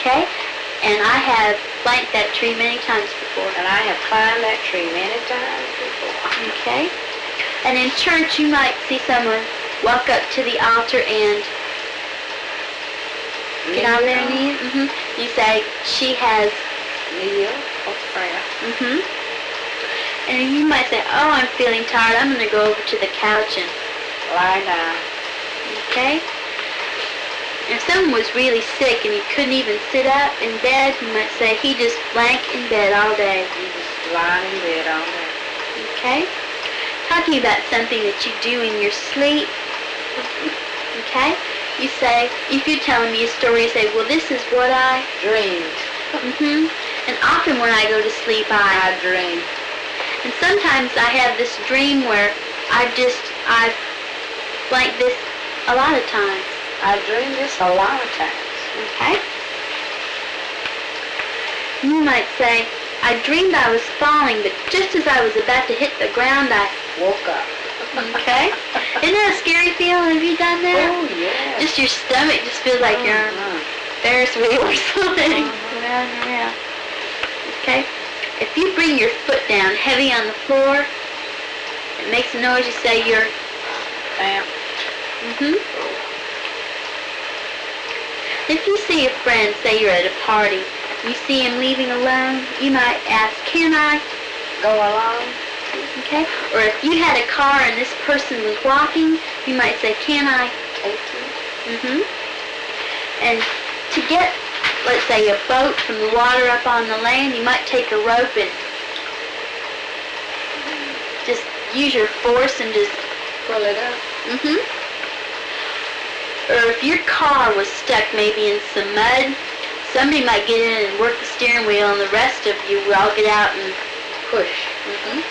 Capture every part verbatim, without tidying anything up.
Okay? And I have blanked that tree many times before. And I have climbed that tree many times before. Okay? And in church, you might see someone walk up to the altar and get on their knees. Mm-hmm. You say, she has kneel for prayer. Mm-hmm. And you might say, oh, I'm feeling tired. I'm going to go over to the couch and lie down. Okay? If someone was really sick and he couldn't even sit up in bed, you might say, he just blank in bed all day. He just lying in bed all day. Okay? Talking about something that you do in your sleep. Okay? You say, if you're telling me a story, you say, well, this is what I dreamed. Mm-hmm. And often when I go to sleep, I... I dream. And sometimes I have this dream where I've just, I've blanked this a lot of times. I dream this a lot of times. Okay? You might say, I dreamed I was falling, but just as I was about to hit the ground, I woke up. Okay? Isn't that a scary feeling? Have you done that? Oh, yeah. Just your stomach just feels like uh-huh. you're on Ferris wheel or something. Uh-huh. Around and around. Okay? If you bring your foot down heavy on the floor, it makes a noise, you say you're damp. Mm-hmm. If you see a friend, say you're at a party, you see him leaving alone, you might ask, can I go along? Okay? Or if you had a car and this person was walking, you might say, can I take you? Mm-hmm. And to get, let's say, a boat from the water up on the land, you might take a rope and just use your force and just pull it up. Mm-hmm. Or if your car was stuck maybe in some mud, somebody might get in and work the steering wheel, and the rest of you will all get out and push. Mm-hmm.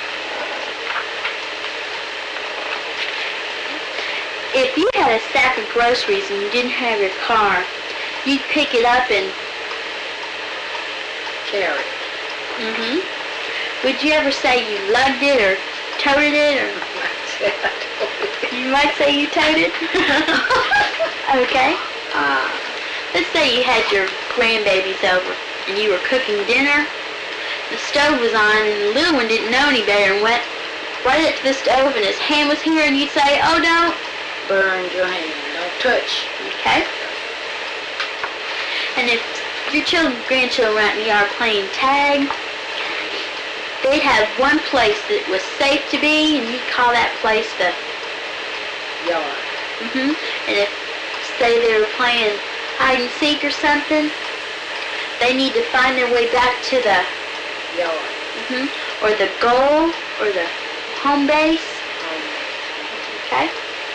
If you had a sack of groceries and you didn't have your car, you'd pick it up and carry it. Mm-hmm. Would you ever say you lugged it or toted it, or you might say you toted? Okay. Uh, let's say you had your grandbabies over and you were cooking dinner. The stove was on and the little one didn't know any better and went right up to the stove and his hand was here, and you'd say, oh, don't burn your hand, don't touch. Okay. And if your children, grandchildren were out in the yard playing tag, they'd have one place that was safe to be, and you'd call that place the yard. Mm-hmm. And if, say, they were playing hide and seek or something, they need to find their way back to the yard. Mm-hmm. Or the goal, or the home base. Home. Okay?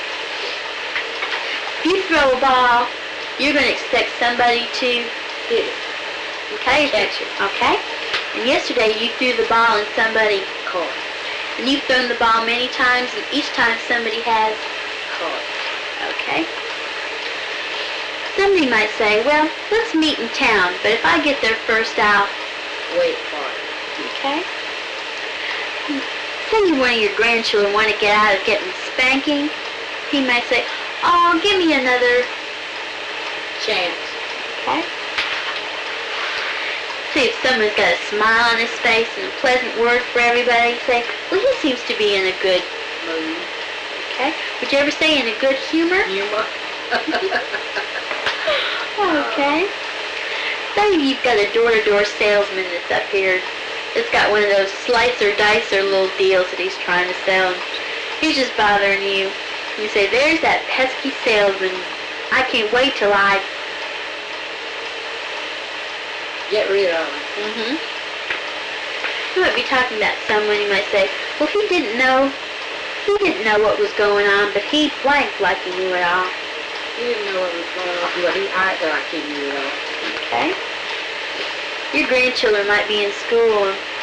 If you throw a ball, you're going to expect somebody to hit it. Okay? Catch it. Okay? And yesterday you threw the ball and somebody caught it. And you've thrown the ball many times, and each time somebody has caught it. Okay? Somebody might say, well, let's meet in town, but if I get there first, I'll wait for it. Okay? Say one of your grandchildren want to get out of getting spanking, he might say, oh, give me another chance. Okay? See if someone's got a smile on his face and a pleasant word for everybody, say, well, he seems to be in a good mood. Okay? Would you ever say in a good humor? Humor. Okay. Say you've got a door-to-door salesman that's up here. It's got one of those slicer dicer little deals that he's trying to sell. He's just bothering you. You say, there's that pesky salesman. I can't wait till I get rid of him. Mm-hmm. You might be talking about someone. You might say, well, he didn't know. He didn't know what was going on, but he blanked like he knew it all. He didn't know what was going on, but he acted like he knew it all. Okay. Your grandchildren might be in school, and